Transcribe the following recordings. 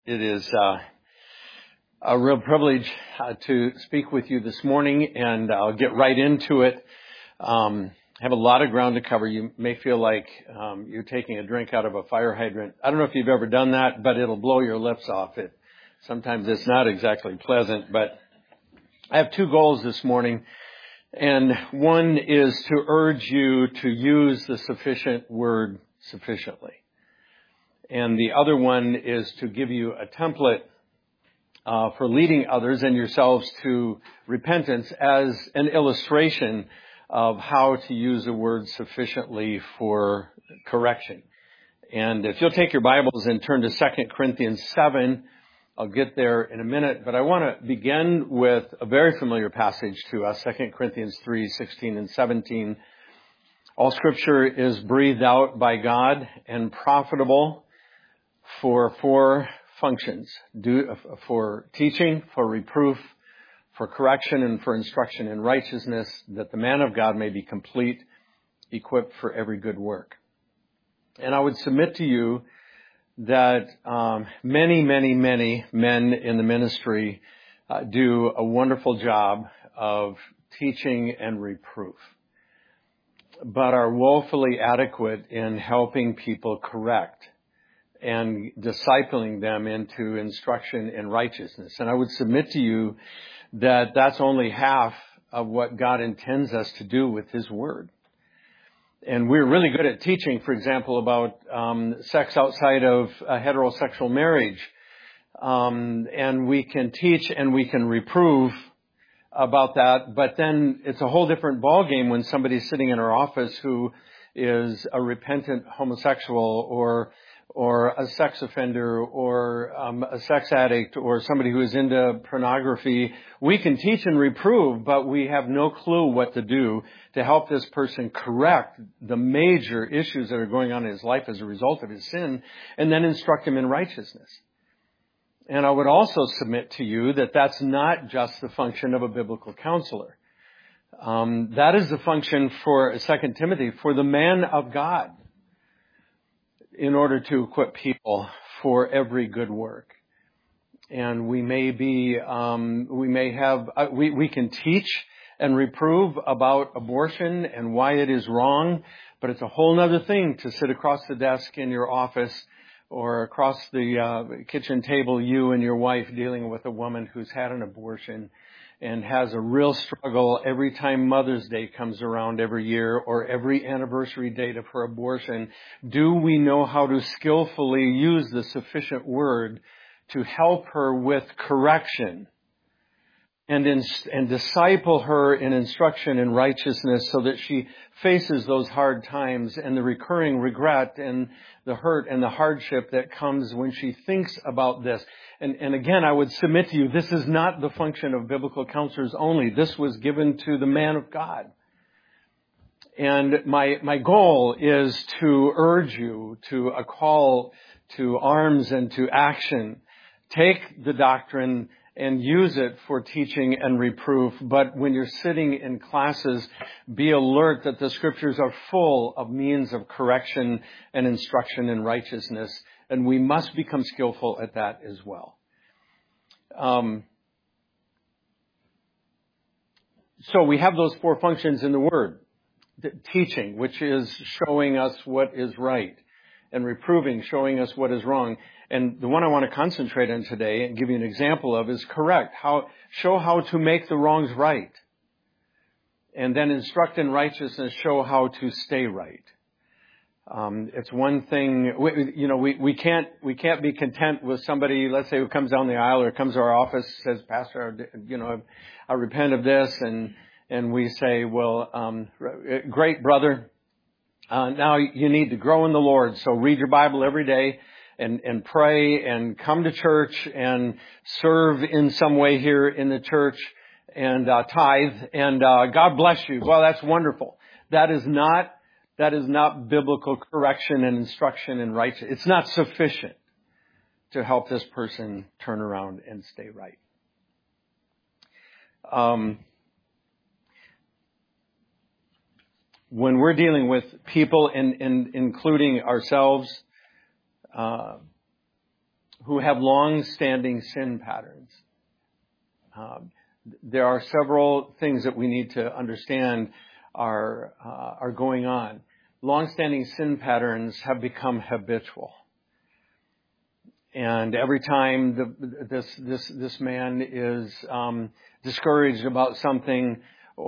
It is a real privilege to speak with you this morning, and I'll get right into it. I have a lot of ground to cover. You may feel like you're taking a drink out of a fire hydrant. I don't know if you've ever done that, but it'll blow your lips off. Sometimes it's not exactly pleasant, but I have two goals this morning, and one is to urge you to use the sufficient word sufficiently. And the other one is to give you a template for leading others and yourselves to repentance as an illustration of how to use the word sufficiently for correction. And if you'll take your Bibles and turn to 2 Corinthians 7, I'll get there in a minute, but I want to begin with a very familiar passage to us, 2 Corinthians 3, 16 and 17. All Scripture is breathed out by God and profitable for four functions: for teaching, for reproof, for correction, and for instruction in righteousness, that the man of God may be complete, equipped for every good work. And I would submit to you that many men in the ministry do a wonderful job of teaching and reproof, but are woefully adequate in helping people correct and discipling them into instruction in righteousness. And I would submit to you that that's only half of what God intends us to do with His Word. And we're really good at teaching, for example, about sex outside of heterosexual marriage. And we can teach and we can reprove about that, but then it's a whole different ballgame when somebody's sitting in our office who is a repentant homosexual or a sex offender or a sex addict or somebody who is into pornography. We can teach and reprove, but we have no clue what to do to help this person correct the major issues that are going on in his life as a result of his sin, and then instruct him in righteousness. And I would also submit to you that that's not just the function of a biblical counselor. That is the function for 2 Timothy, for the man of God, in order to equip people for every good work. And we can teach and reprove about abortion and why it is wrong, but it's a whole other thing to sit across the desk in your office or across the kitchen table, you and your wife dealing with a woman who's had an abortion and has a real struggle every time Mother's Day comes around every year or every anniversary date of her abortion. Do we know how to skillfully use the sufficient word to help her with correction and disciple her in instruction in righteousness so that she faces those hard times and the recurring regret and the hurt and the hardship that comes when she thinks about this? And again, I would submit to you, this is not the function of biblical counselors only. This was given to the man of God. And my goal is to urge you to a call to arms and to action. Take the doctrine and use it for teaching and reproof. But when you're sitting in classes, be alert that the Scriptures are full of means of correction and instruction in righteousness. And we must become skillful at that as well. So we have those four functions in the Word. Teaching, which is showing us what is right, and reproving, showing us what is wrong. And the one I want to concentrate on today and give you an example of is correct. Show how to make the wrongs right. And then instruct in righteousness, show how to stay right. It's one thing, we can't be content with somebody, let's say, who comes down the aisle or comes to our office, says, Pastor, I repent of this. And we say, well, great, brother. Now you need to grow in the Lord. So read your Bible every day and pray and come to church and serve in some way here in the church and tithe. And God bless you. Well, that's wonderful. That is not biblical correction and instruction in righteousness. It's not sufficient to help this person turn around and stay right. When we're dealing with people, including ourselves, who have long-standing sin patterns. There are several things that we need to understand are going on. Long-standing sin patterns have become habitual. And every time this man is discouraged about something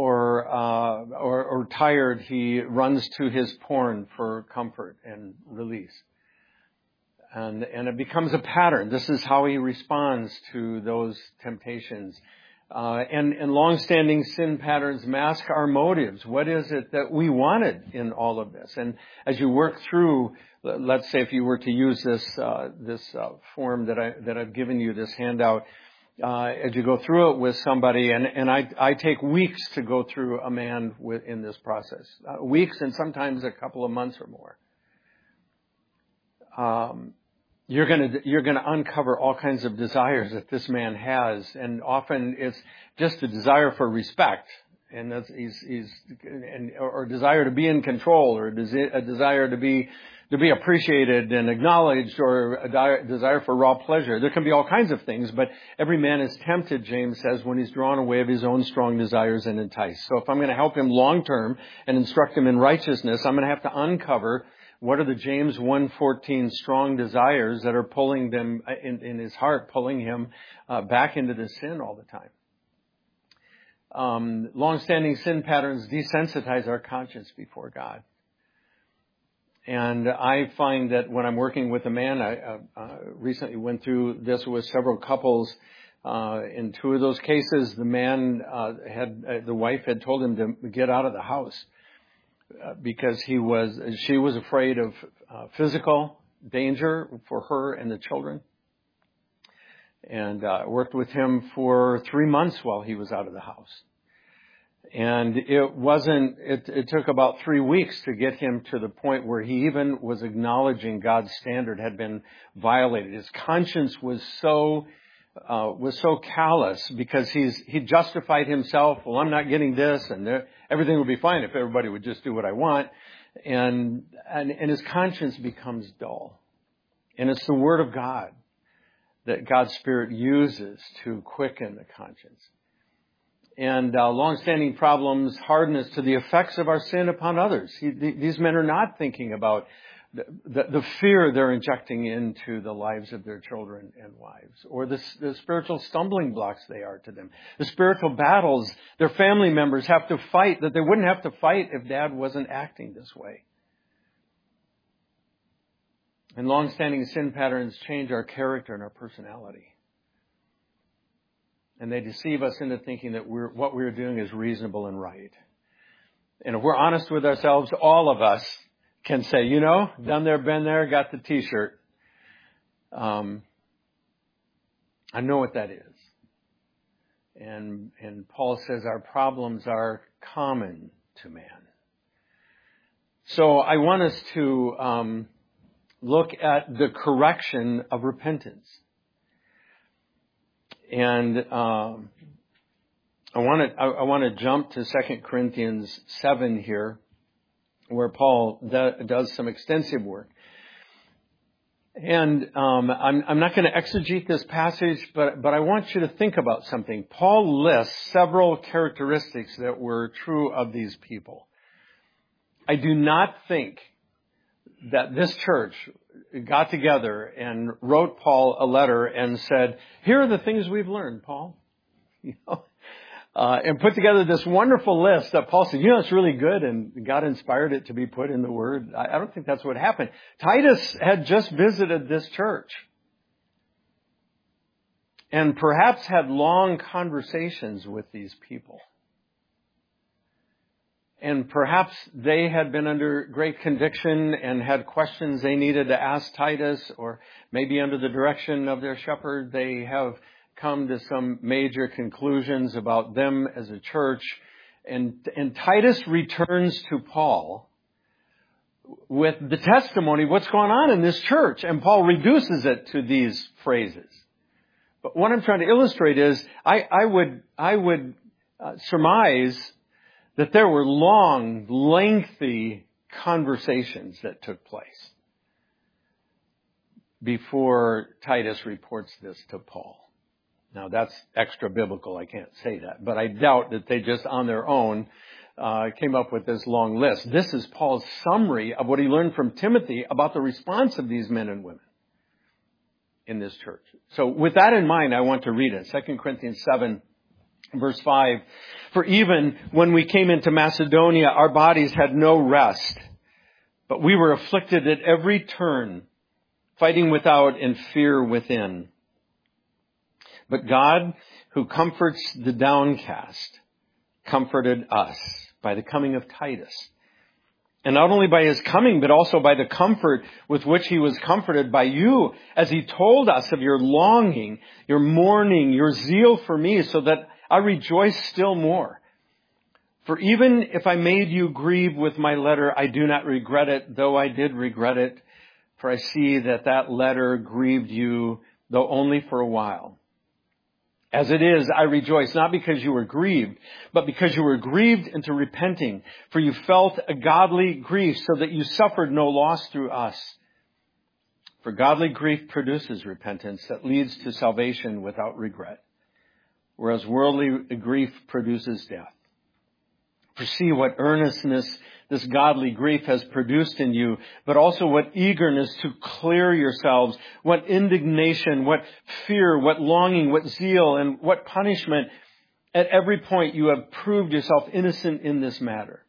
or tired, he runs to his porn for comfort and release. And it becomes a pattern. This is how he responds to those temptations. And long-standing sin patterns mask our motives. What is it that we wanted in all of this? And as you work through, let's say if you were to use this form that I've given you, this handout, as you go through it with somebody, and I take weeks to go through a man in this process, weeks and sometimes a couple of months or more. You're going to uncover all kinds of desires that this man has, and often it's just a desire for respect, and that's or desire to be in control, or a desire to be appreciated and acknowledged, or a desire for raw pleasure. There can be all kinds of things, but every man is tempted, James says, when he's drawn away of his own strong desires and enticed. So if I'm going to help him long term and instruct him in righteousness, I'm going to have to uncover what are the James 1:14 strong desires that are pulling them in his heart, pulling him back into the sin all the time. Long-standing sin patterns desensitize our conscience before God. And I find that when I'm working with a man, I recently went through this with several couples. In two of those cases, the man the wife had told him to get out of the house. Because she was afraid of physical danger for her and the children. And worked with him for 3 months while he was out of the house. And it took about 3 weeks to get him to the point where he even was acknowledging God's standard had been violated. His conscience was so callous because he justified himself. Well, I'm not getting this, and everything will be fine if everybody would just do what I want. And his conscience becomes dull. And it's the Word of God that God's Spirit uses to quicken the conscience. And long-standing problems harden us to the effects of our sin upon others. These men are not thinking about the fear they're injecting into the lives of their children and wives, or the spiritual stumbling blocks they are to them, the spiritual battles their family members have to fight that they wouldn't have to fight if Dad wasn't acting this way. And long-standing sin patterns change our character and our personality. And they deceive us into thinking that what we're doing is reasonable and right. And if we're honest with ourselves, all of us can say, done there, been there, got the T-shirt. I know what that is. And Paul says our problems are common to man. So I want us to look at the correction of repentance. And I want to jump to 2 Corinthians 7 here, where Paul does some extensive work. And I'm not going to exegete this passage, but I want you to think about something. Paul lists several characteristics that were true of these people. I do not think that this church got together and wrote Paul a letter and said, here are the things we've learned, Paul. And put together this wonderful list that Paul said, it's really good, and God inspired it to be put in the Word. I don't think that's what happened. Titus had just visited this church and perhaps had long conversations with these people. And perhaps they had been under great conviction and had questions they needed to ask Titus, or maybe under the direction of their shepherd, they have come to some major conclusions about them as a church. And Titus returns to Paul with the testimony of what's going on in this church. And Paul reduces it to these phrases. But what I'm trying to illustrate is I would surmise that there were long, lengthy conversations that took place. before Titus reports this to Paul. Now that's extra biblical, I can't say that, but I doubt that they just on their own came up with this long list. This is Paul's summary of what he learned from Timothy about the response of these men and women in this church. So with that in mind, I want to read it. 2 Corinthians 7, verse 5. For even when we came into Macedonia, our bodies had no rest, but we were afflicted at every turn, fighting without and fear within. But God, who comforts the downcast, comforted us by the coming of Titus. And not only by his coming, but also by the comfort with which he was comforted by you, as he told us of your longing, your mourning, your zeal for me, so that I rejoice still more. For even if I made you grieve with my letter, I do not regret it, though I did regret it. For I see that that letter grieved you, though only for a while. As it is, I rejoice, not because you were grieved, but because you were grieved into repenting. For you felt a godly grief, so that you suffered no loss through us. For godly grief produces repentance that leads to salvation without regret, whereas worldly grief produces death. For see what earnestness this godly grief has produced in you, but also what eagerness to clear yourselves, what indignation, what fear, what longing, what zeal, and what punishment. At every point you have proved yourself innocent in this matter.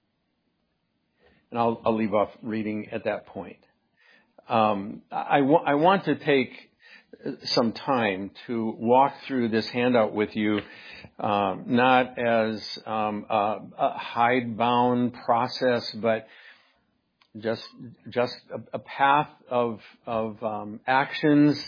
And I'll leave off reading at that point. I want to take some time to walk through this handout with you, not as a hidebound process, but just a path of actions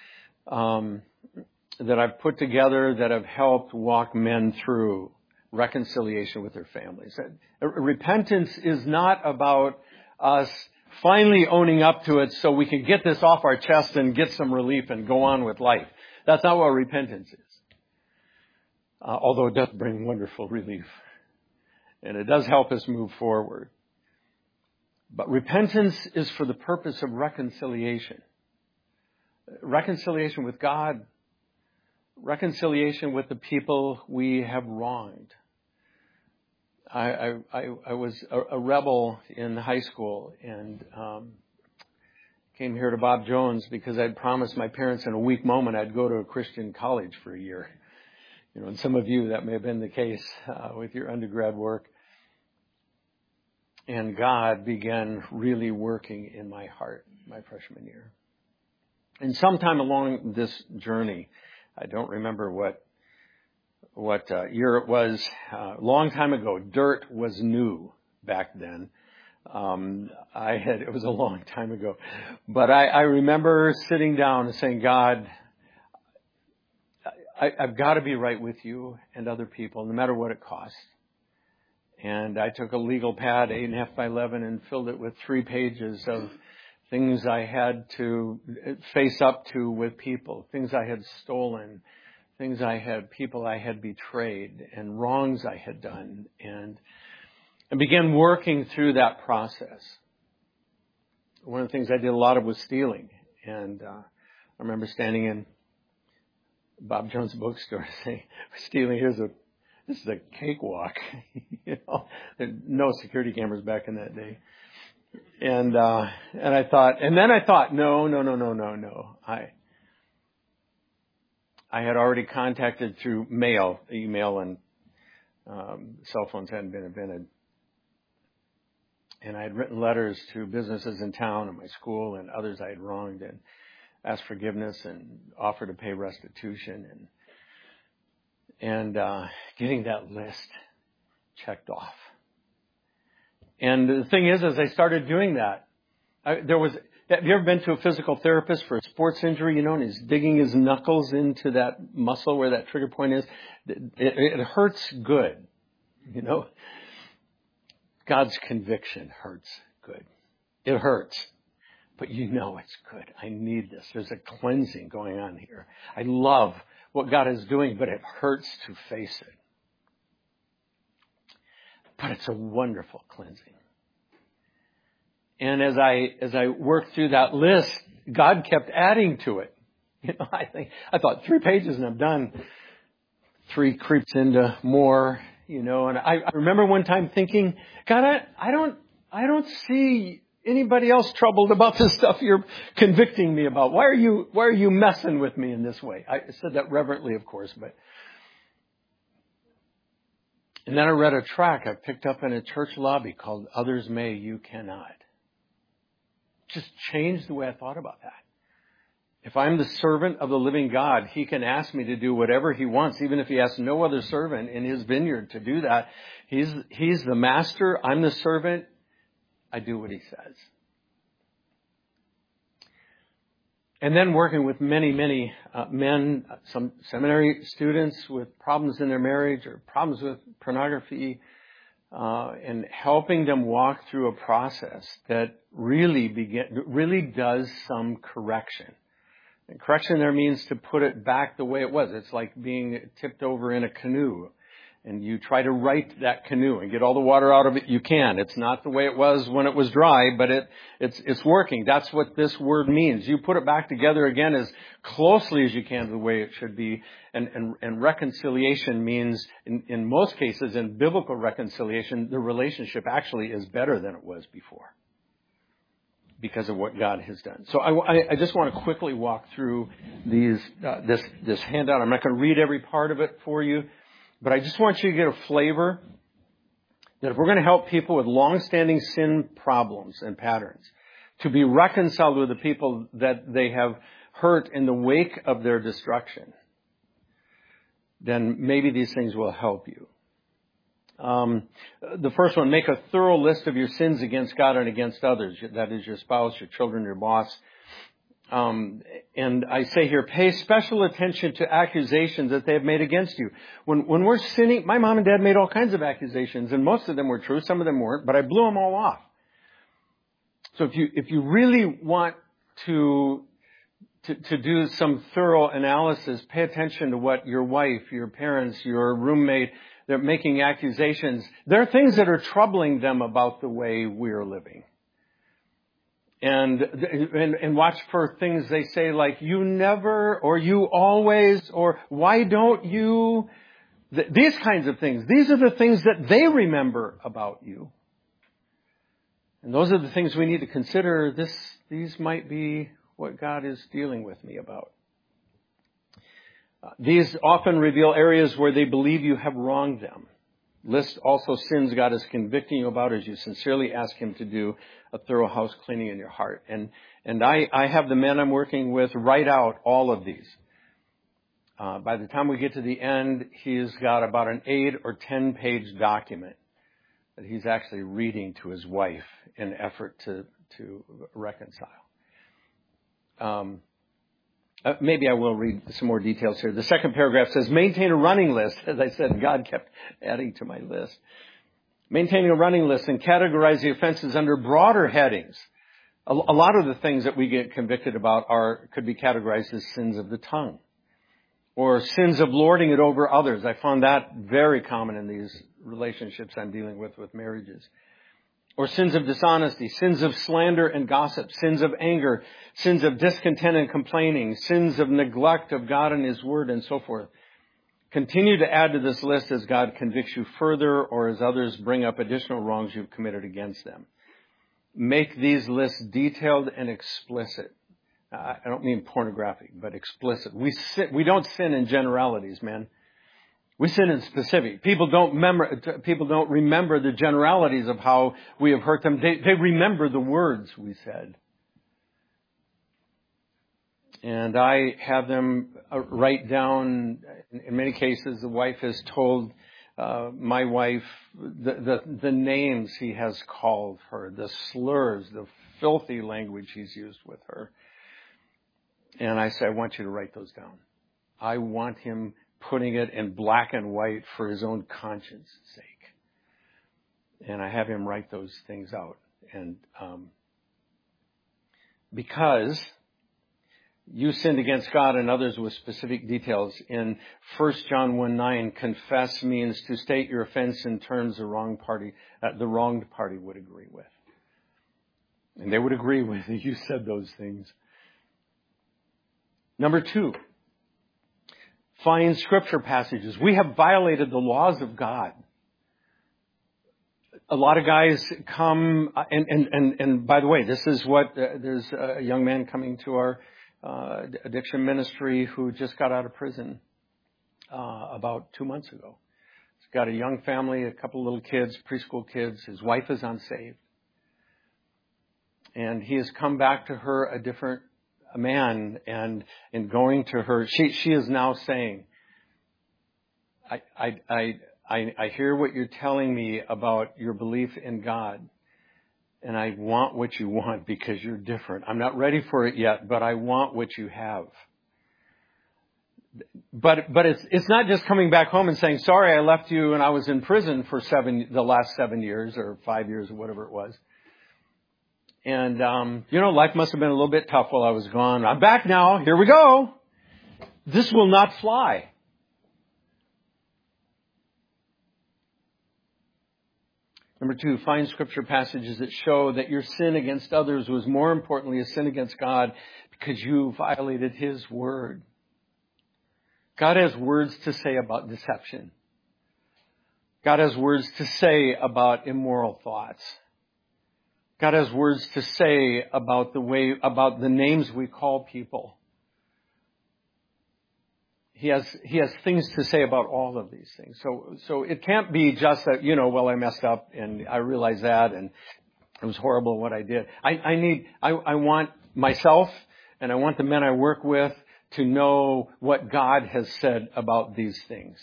that I've put together that have helped walk men through reconciliation with their families. Repentance is not about us finally owning up to it so we can get this off our chest and get some relief and go on with life. That's not what repentance is. Although it does bring wonderful relief. And it does help us move forward. But repentance is for the purpose of reconciliation. Reconciliation with God. Reconciliation with the people we have wronged. I was a rebel in high school and came here to Bob Jones because I'd promised my parents in a weak moment I'd go to a Christian college for a year. You know, and some of you, that may have been the case with your undergrad work. And God began really working in my heart my freshman year. And sometime along this journey, I don't remember what year it was, a long time ago. Dirt was new back then. It was a long time ago. But I remember sitting down and saying, God, I've got to be right with you and other people, no matter what it costs. And I took a legal pad, 8.5 by 11, and filled it with 3 pages of things I had to face up to with people, things I had stolen, people I had betrayed, and wrongs I had done, and began working through that process. One of the things I did a lot of was stealing, and I remember standing in Bob Jones' bookstore saying, "Stealing, this is a cakewalk." You know, there were no security cameras back in that day, and I thought, no. I had already contacted through email, and cell phones hadn't been invented. And I had written letters to businesses in town and my school and others I had wronged and asked forgiveness and offered to pay restitution and getting that list checked off. And the thing is, as I started doing that, have you ever been to a physical therapist for a sports injury, you know, and he's digging his knuckles into that muscle where that trigger point is? It hurts good, you know. God's conviction hurts good. It hurts, but you know it's good. I need this. There's a cleansing going on here. I love what God is doing, but it hurts to face it. But it's a wonderful cleansing. And as I worked through that list, God kept adding to it. I thought 3 pages and I'm done. 3 creeps into more, and I remember one time thinking, God, I don't see anybody else troubled about this stuff you're convicting me about. Why are you messing with me in this way? I said that reverently, of course, and then I read a tract I picked up in a church lobby called Others May, You Cannot. Just changed the way I thought about that. If I'm the servant of the living God, He can ask me to do whatever He wants, even if He asks no other servant in His vineyard to do that. He's the master. I'm the servant. I do what He says. And then working with many, many men, some seminary students with problems in their marriage or problems with pornography, and helping them walk through a process that really does some correction. And correction there means to put it back the way it was. It's like being tipped over in a canoe. And you try to right that canoe and get all the water out of it you can. It's not the way it was when it was dry, but it's working. That's what this word means. You put it back together again as closely as you can to the way it should be. And reconciliation means, in most cases, in biblical reconciliation, the relationship actually is better than it was before, because of what God has done. So I just want to quickly walk through this handout. I'm not going to read every part of it for you, but I just want you to get a flavor that if we're going to help people with long-standing sin problems and patterns to be reconciled with the people that they have hurt in the wake of their destruction, then maybe these things will help you. The first one, make a thorough list of your sins against God and against others. That is your spouse, your children, your boss. And I say here, pay special attention to accusations that they have made against you. When we're sinning, my mom and dad made all kinds of accusations, and most of them were true, some of them weren't, but I blew them all off. So if you really want to do some thorough analysis, pay attention to what your wife, your parents, your roommate, they're making accusations. There are things that are troubling them about the way we're living. And watch for things they say like, you never, or you always, or why don't you? These kinds of things. These are the things that they remember about you. And those are the things we need to consider. These might be what God is dealing with me about. These often reveal areas where they believe you have wronged them. List also sins God is convicting you about as you sincerely ask Him to do a thorough house cleaning in your heart. And I have the men I'm working with write out all of these. By the time we get to the end, he's got about an 8 or 10 page document that he's actually reading to his wife in effort to reconcile. Maybe I will read some more details here. The second paragraph says, maintain a running list. As I said, God kept adding to my list. Maintaining a running list and categorize the offenses under broader headings. A lot of the things that we get convicted about could be categorized as sins of the tongue or sins of lording it over others. I found that very common in these relationships I'm dealing with marriages. Or sins of dishonesty, sins of slander and gossip, sins of anger, sins of discontent and complaining, sins of neglect of God and His Word, and so forth. Continue to add to this list as God convicts you further or as others bring up additional wrongs you've committed against them. Make these lists detailed and explicit. I don't mean pornographic, but explicit. We don't sin in generalities, man. We sin in specific. People don't remember the generalities of how we have hurt them. They remember the words we said. And I have them write down, in many cases, the wife has told my wife the names he has called her, the slurs, the filthy language he's used with her. And I say, I want you to write those down. I want him putting it in black and white for his own conscience sake. And I have him write those things out. And because you sinned against God and others with specific details. In 1 John 1:9, confess means to state your offense in terms the wronged party would agree with. And they would agree with you said those things. Number 2, find scripture passages. We have violated the laws of God. A lot of guys come, and by the way, this is what, there's a young man coming to our addiction ministry who just got out of prison about 2 months ago. He's got a young family, a couple of little kids, preschool kids. His wife is unsaved. And he has come back to her a different man, and in going to her, she is now saying, I hear what you're telling me about your belief in God, and I want what you want because you're different. I'm not ready for it yet, but I want what you have. But it's not just coming back home and saying, sorry, I left you and I was in prison for the last 7 years or 5 years or whatever it was. And, life must have been a little bit tough while I was gone. I'm back now. Here we go. This will not fly. Number 2, find scripture passages that show that your sin against others was more importantly a sin against God because you violated His word. God has words to say about deception. God has words to say about immoral thoughts. God has words to say about the names we call people. He has things to say about all of these things. So it can't be just that, I messed up and I realize that and it was horrible what I did. I want myself and I want the men I work with to know what God has said about these things.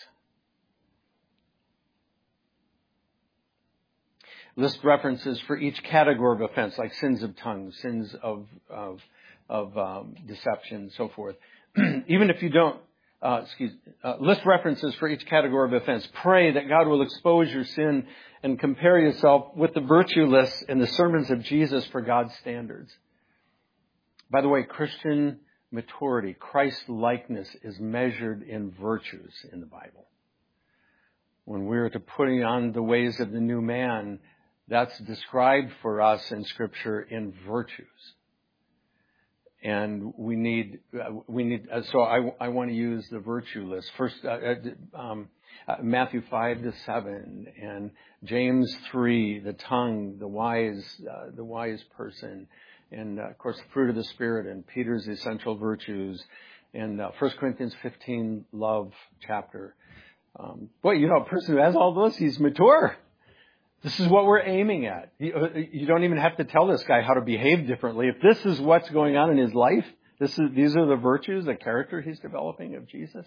List references for each category of offense, like sins of tongue, sins of deception, and so forth. Even if you don't, list references for each category of offense. Pray that God will expose your sin and compare yourself with the virtueless in the sermons of Jesus for God's standards. By the way, Christian maturity, Christ-likeness, is measured in virtues in the Bible. When we're to putting on the ways of the new man, that's described for us in Scripture in virtues. And we need, so I want to use the virtue list. First, Matthew 5-7 and James 3, the tongue, the wise person, and of course the fruit of the Spirit and Peter's essential virtues, and 1 Corinthians 15, love chapter. A person who has all those, he's mature. This is what we're aiming at. You don't even have to tell this guy how to behave differently. If this is what's going on in his life, these are the virtues, the character he's developing of Jesus,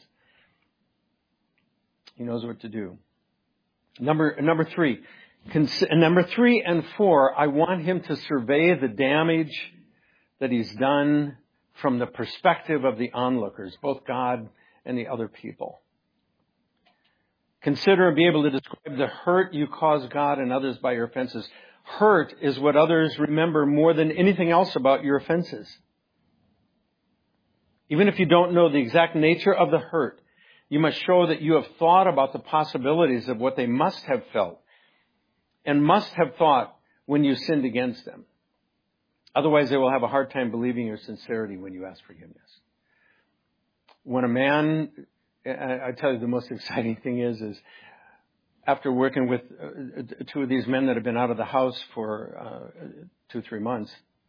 he knows what to do. Number 3 and 4, I want him to survey the damage that he's done from the perspective of the onlookers, both God and the other people. Consider and be able to describe the hurt you cause God and others by your offenses. Hurt is what others remember more than anything else about your offenses. Even if you don't know the exact nature of the hurt, you must show that you have thought about the possibilities of what they must have felt and must have thought when you sinned against them. Otherwise, they will have a hard time believing your sincerity when you ask forgiveness. When a man... I tell you, the most exciting thing is after working with 2 of these men that have been out of the house for 2-3 months,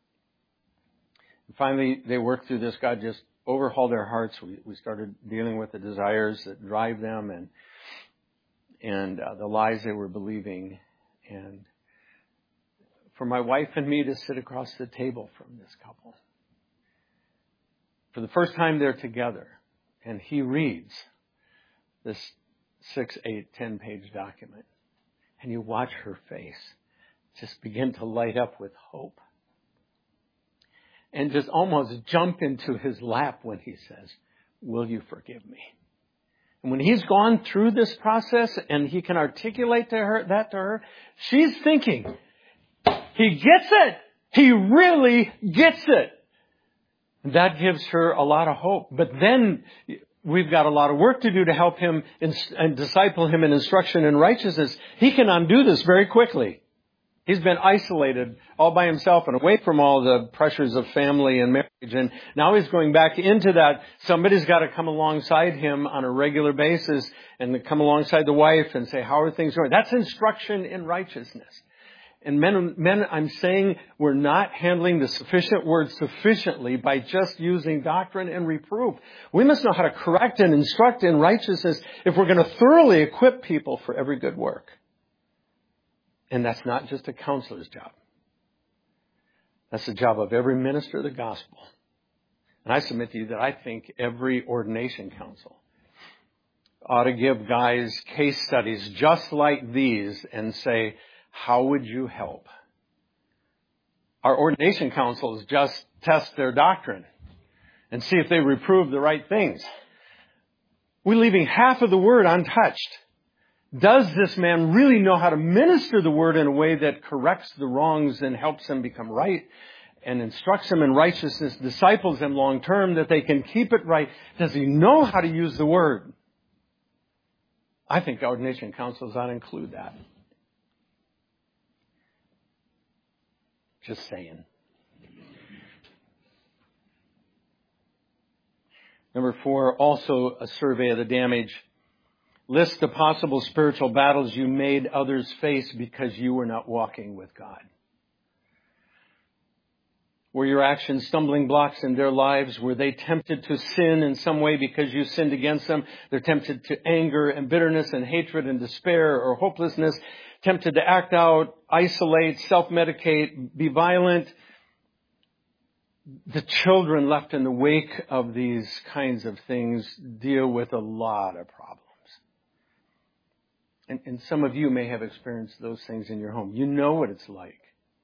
finally they worked through this. God just overhauled their hearts. We started dealing with the desires that drive them and the lies they were believing. And for my wife and me to sit across the table from this couple, for the first time they're together, and he reads this 6, 8, 10-page document. And you watch her face just begin to light up with hope. And just almost jump into his lap when he says, will you forgive me? And when he's gone through this process and he can articulate to her, she's thinking, he gets it. He really gets it. That gives her a lot of hope. But then we've got a lot of work to do to help him and disciple him in instruction and righteousness. He can undo this very quickly. He's been isolated all by himself and away from all the pressures of family and marriage. And now he's going back into that. Somebody's got to come alongside him on a regular basis and come alongside the wife and say, how are things going? That's instruction in righteousness. And men, I'm saying we're not handling the sufficient word sufficiently by just using doctrine and reproof. We must know how to correct and instruct in righteousness if we're going to thoroughly equip people for every good work. And that's not just a counselor's job. That's the job of every minister of the gospel. And I submit to you that I think every ordination council ought to give guys case studies just like these and say, how would you help? Our ordination councils just test their doctrine and see if they reprove the right things. We're leaving half of the word untouched. Does this man really know how to minister the word in a way that corrects the wrongs and helps them become right and instructs them in righteousness, disciples them long term that they can keep it right? Does he know how to use the word? I think ordination councils ought to include that. Just saying. Number 4, also a survey of the damage. List the possible spiritual battles you made others face because you were not walking with God. Were your actions stumbling blocks in their lives? Were they tempted to sin in some way because you sinned against them? They're tempted to anger and bitterness and hatred and despair or hopelessness, tempted to act out, isolate, self-medicate, be violent. The children left in the wake of these kinds of things deal with a lot of problems. And some of you may have experienced those things in your home. You know what it's like.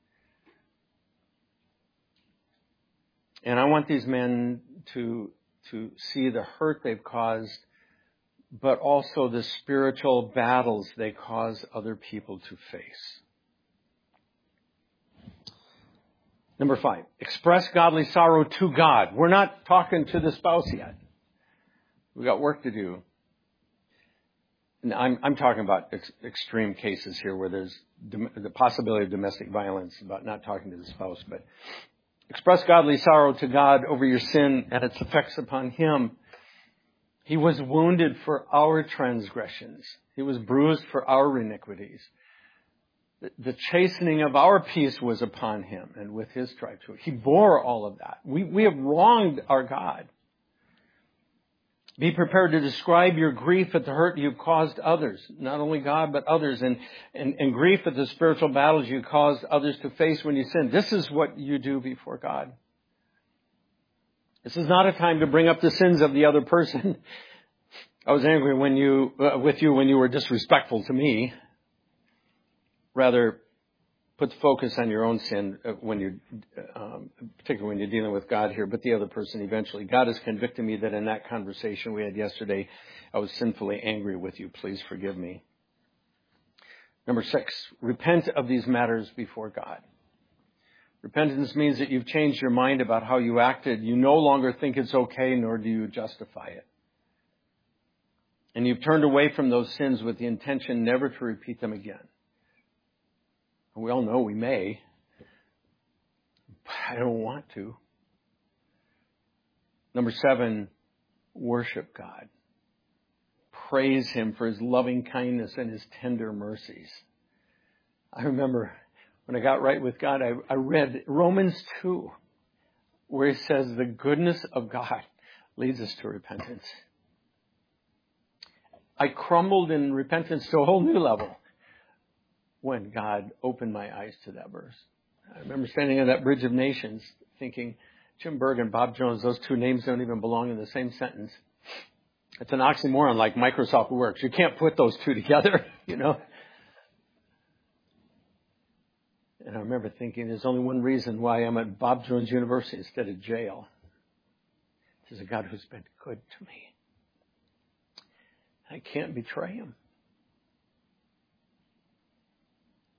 And I want these men to see the hurt they've caused, but also the spiritual battles they cause other people to face. Number 5, express godly sorrow to God. We're not talking to the spouse yet. We've got work to do. And I'm talking about extreme cases here where there's the possibility of domestic violence, about not talking to the spouse. But express godly sorrow to God over your sin and its effects upon Him. He was wounded for our transgressions. He was bruised for our iniquities. The chastening of our peace was upon Him, and with His stripes He bore all of that. We have wronged our God. Be prepared to describe your grief at the hurt you've caused others, not only God, but others, and grief at the spiritual battles you caused others to face when you sin. This is what you do before God. This is not a time to bring up the sins of the other person. I was angry with you when you were disrespectful to me. Rather, put the focus on your own sin particularly when you're dealing with God here, but the other person eventually. God has convicted me that in that conversation we had yesterday, I was sinfully angry with you. Please forgive me. Number 6, repent of these matters before God. Repentance means that you've changed your mind about how you acted. You no longer think it's okay, nor do you justify it. And you've turned away from those sins with the intention never to repeat them again. We all know we may, but I don't want to. Number 7, worship God. Praise Him for His loving kindness and His tender mercies. I remember when I got right with God, I read Romans 2, where He says the goodness of God leads us to repentance. I crumbled in repentance to a whole new level when God opened my eyes to that verse. I remember standing on that Bridge of Nations thinking, Jim Berg and Bob Jones, those two names don't even belong in the same sentence. It's an oxymoron like Microsoft Works. You can't put those two together, you know. And I remember thinking there's only one reason why I'm at Bob Jones University instead of jail. There's a God who's been good to me. I can't betray Him.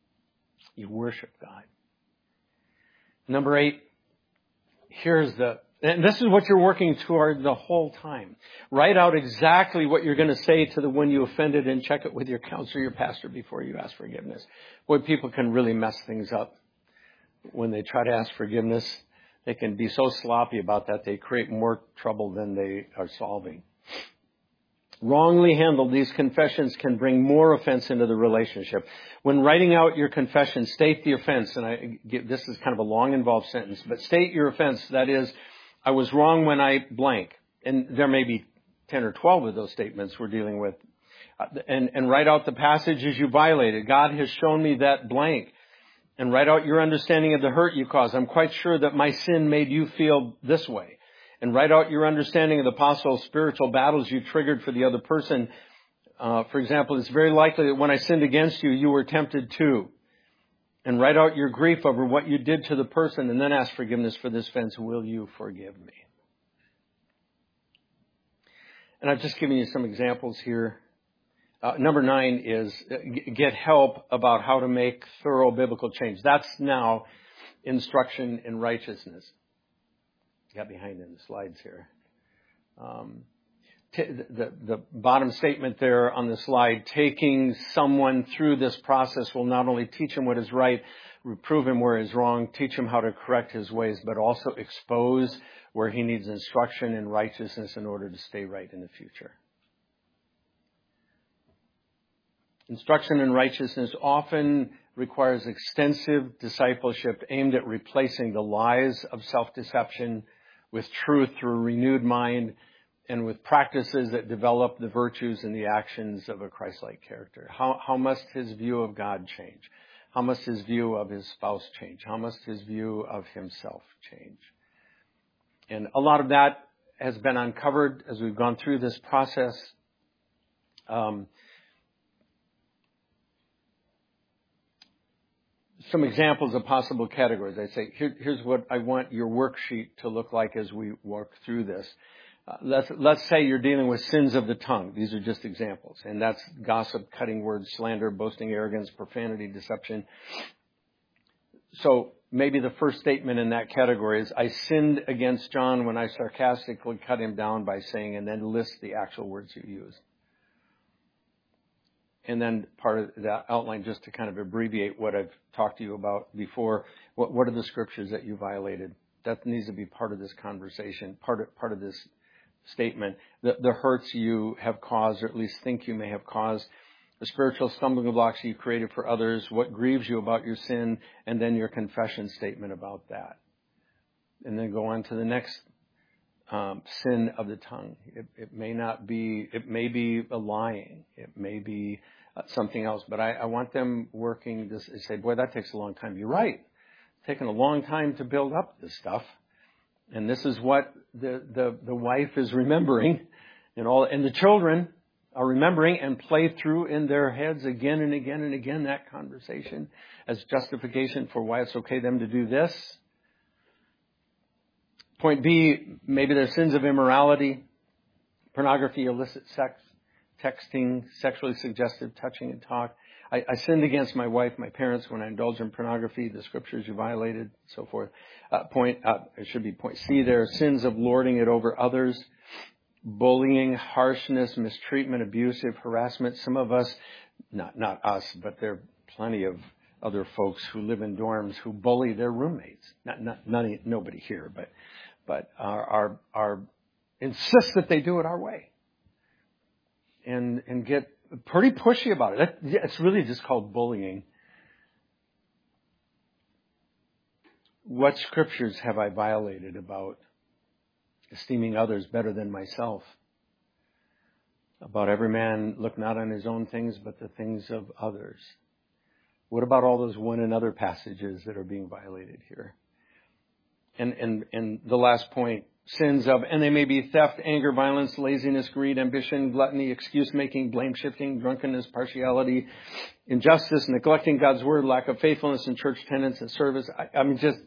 You worship God. Number 8, here's the And this is what you're working toward the whole time. Write out exactly what you're going to say to the one you offended and check it with your counselor, your pastor, before you ask forgiveness. Boy, people can really mess things up when they try to ask forgiveness. They can be so sloppy about that, they create more trouble than they are solving. Wrongly handled, these confessions can bring more offense into the relationship. When writing out your confession, state the offense. And this is kind of a long, involved sentence, but state your offense. That is, I was wrong when I blank. And there may be 10 or 12 of those statements we're dealing with. And write out the passages you violated. God has shown me that blank. And write out your understanding of the hurt you caused. I'm quite sure that my sin made you feel this way. And write out your understanding of the possible spiritual battles you triggered for the other person. For example, it's very likely that when I sinned against you, you were tempted too. And write out your grief over what you did to the person and then ask forgiveness for this offense. Will you forgive me? And I've just given you some examples here. Number 9 is get help about how to make thorough biblical change. That's now instruction in righteousness. Got behind in the slides here. The bottom statement there on the slide, taking someone through this process will not only teach him what is right, reprove him where he's wrong, teach him how to correct his ways, but also expose where he needs instruction in righteousness in order to stay right in the future. Instruction in righteousness often requires extensive discipleship aimed at replacing the lies of self-deception with truth through a renewed mind and with practices that develop the virtues and the actions of a Christ-like character. How must his view of God change? How must his view of his spouse change? How must his view of himself change? And a lot of that has been uncovered as we've gone through this process. Some examples of possible categories. I say, here's what I want your worksheet to look like as we work through this. Let's say you're dealing with sins of the tongue. These are just examples. And that's gossip, cutting words, slander, boasting, arrogance, profanity, deception. So maybe the first statement in that category is, I sinned against John when I sarcastically cut him down by saying, and then list the actual words you used. And then part of that outline, just to kind of abbreviate what I've talked to you about before, what are the scriptures that you violated? That needs to be part of this conversation, part of this statement. The hurts you have caused, or at least think you may have caused, the spiritual stumbling blocks you created for others, what grieves you about your sin, and then your confession statement about that. And then go on to the next sin of the tongue. It may be a lying. It may be something else. But I want them working this. They say, boy, that takes a long time. You're right. It's taken a long time to build up this stuff. And this is what the wife is remembering, and the children are remembering and play through in their heads again and again and again that conversation as justification for why it's okay them to do this. Point B, maybe there's sins of immorality, pornography, illicit sex, texting, sexually suggestive touching and talk. I sinned against my wife, my parents, when I indulged in pornography, the scriptures you violated, so forth. It should be point C there, sins of lording it over others, bullying, harshness, mistreatment, abusive, harassment. Some of us, not us, but there are plenty of other folks who live in dorms who bully their roommates. Nobody here, but are insist that they do it our way, and get pretty pushy about it. It's really just called bullying. What scriptures have I violated about esteeming others better than myself? About every man look not on his own things, but the things of others. What about all those one another passages that are being violated here? And the last point, sins of, and they may be theft, anger, violence, laziness, greed, ambition, gluttony, excuse-making, blame-shifting, drunkenness, partiality, injustice, neglecting God's word, lack of faithfulness in church attendance and service. I mean, just,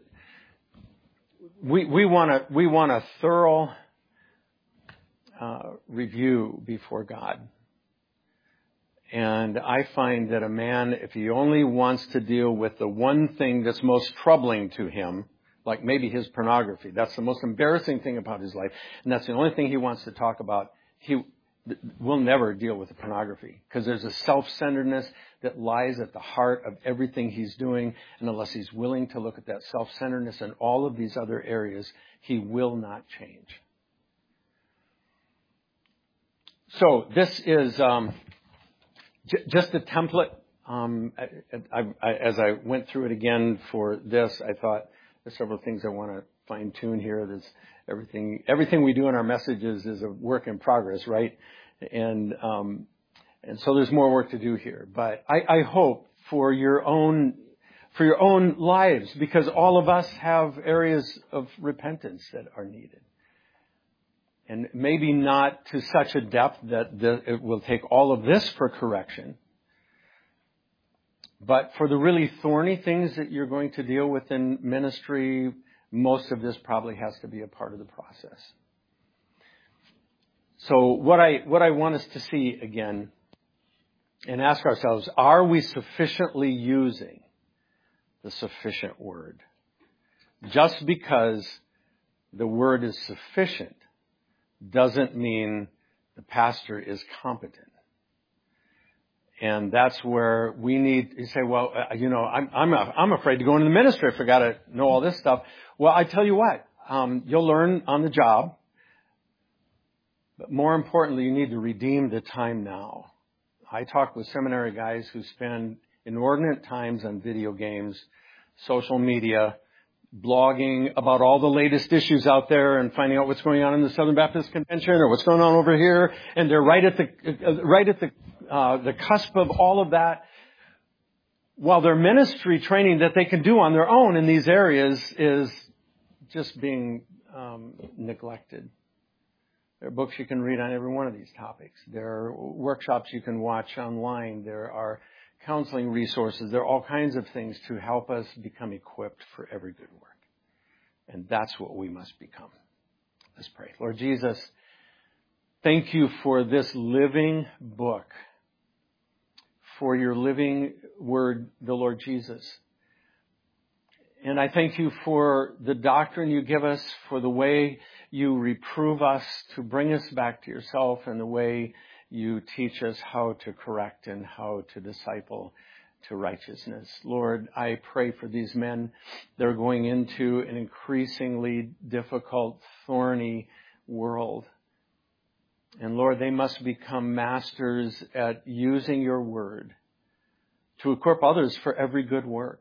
we want a thorough review before God. And I find that a man, if he only wants to deal with the one thing that's most troubling to him, like maybe his pornography. That's the most embarrassing thing about his life. And that's the only thing he wants to talk about. We'll never deal with the pornography because there's a self-centeredness that lies at the heart of everything he's doing. And unless he's willing to look at that self-centeredness and all of these other areas, he will not change. So this is just a template. As I went through it again for this, I thought there's several things I want to fine tune here. There's everything we do in our messages is a work in progress, right? And so there's more work to do here. But I hope for your own lives, because all of us have areas of repentance that are needed. And maybe not to such a depth that it will take all of this for correction. But for the really thorny things that you're going to deal with in ministry, most of this probably has to be a part of the process. So what I want us to see again and ask ourselves, are we sufficiently using the sufficient word? Just because the word is sufficient doesn't mean the pastor is competent. And that's where we need to say, well, I'm afraid to go into the ministry if I got to know all this stuff. Well, I tell you what, you'll learn on the job. But more importantly, you need to redeem the time now. I talk with seminary guys who spend inordinate times on video games, social media, blogging about all the latest issues out there and finding out what's going on in the Southern Baptist Convention or what's going on over here. And they're right at the cusp of all of that. While their ministry training that they can do on their own in these areas is just being neglected. There are books you can read on every one of these topics. There are workshops you can watch online. There are counseling resources. There are all kinds of things to help us become equipped for every good work. And that's what we must become. Let's pray. Lord Jesus, thank you for this living book, for your living word, the Lord Jesus. And I thank you for the doctrine you give us, for the way you reprove us to bring us back to yourself, and the way you teach us how to correct and how to disciple to righteousness. Lord, I pray for these men. They're going into an increasingly difficult, thorny world. And Lord, they must become masters at using your word to equip others for every good work.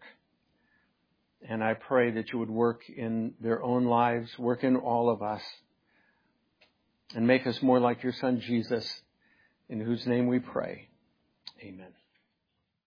And I pray that you would work in their own lives, work in all of us, and make us more like your Son, Jesus, in whose name we pray. Amen.